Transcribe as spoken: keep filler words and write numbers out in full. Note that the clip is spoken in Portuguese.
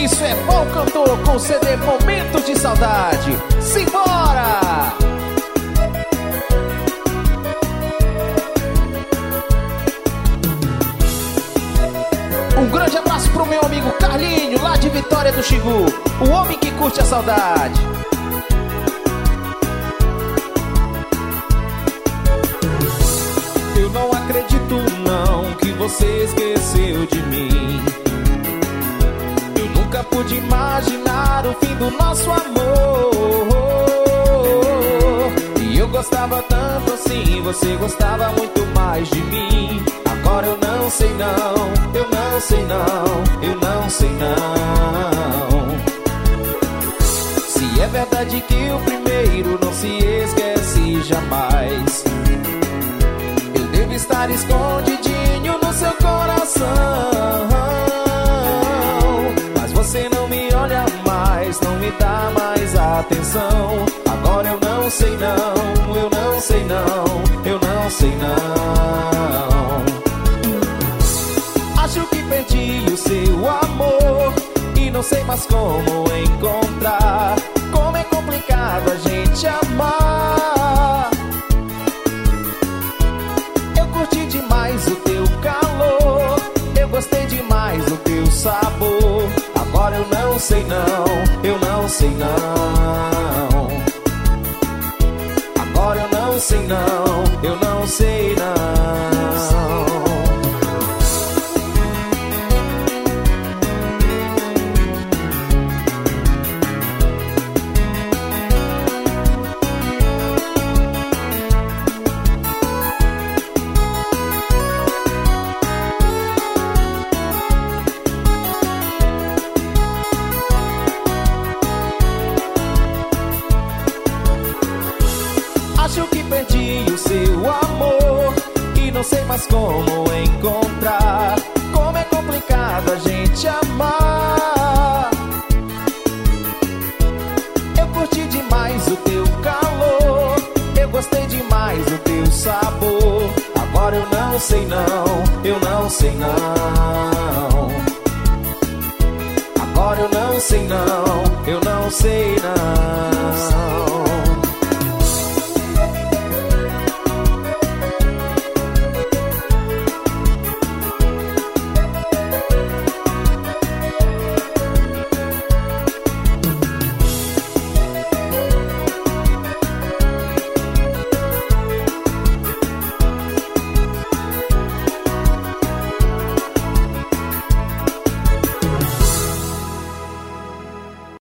Isso é bom cantor com C D Momentos de Saudade. Simbora! Um grande abraço pro meu amigo Carlinho, lá de Vitória do Xingu, o homem que curte a saudade. Eu não acredito não que você esqueceu de mim. Eu nunca pude imaginar o fim do nosso amor. E eu gostava tanto assim, você gostava muito mais de mim. Agora eu não sei não, eu não sei não, eu não sei não. Se é verdade que o primeiro não se esquece jamais, eu devo estar escondidinho no seu coração. Mas você não me olha mais, não me dá mais atenção. Agora eu não sei não, eu não sei não, eu não sei não. Acho que perdi o seu amor e não sei mais como encontrar. Como é complicado a gente amar. Eu curti demais o teu calor, eu gostei demais do teu sabor. Agora eu não sei não, eu não sei não. Agora eu não sei não, eu não sei não. Acho que perdi o seu amor e não sei mais como encontrar. Como é complicado a gente amar. Eu curti demais o teu calor, eu gostei demais do teu sabor. Agora eu não sei não, eu não sei não. Agora eu não sei não, eu não sei não.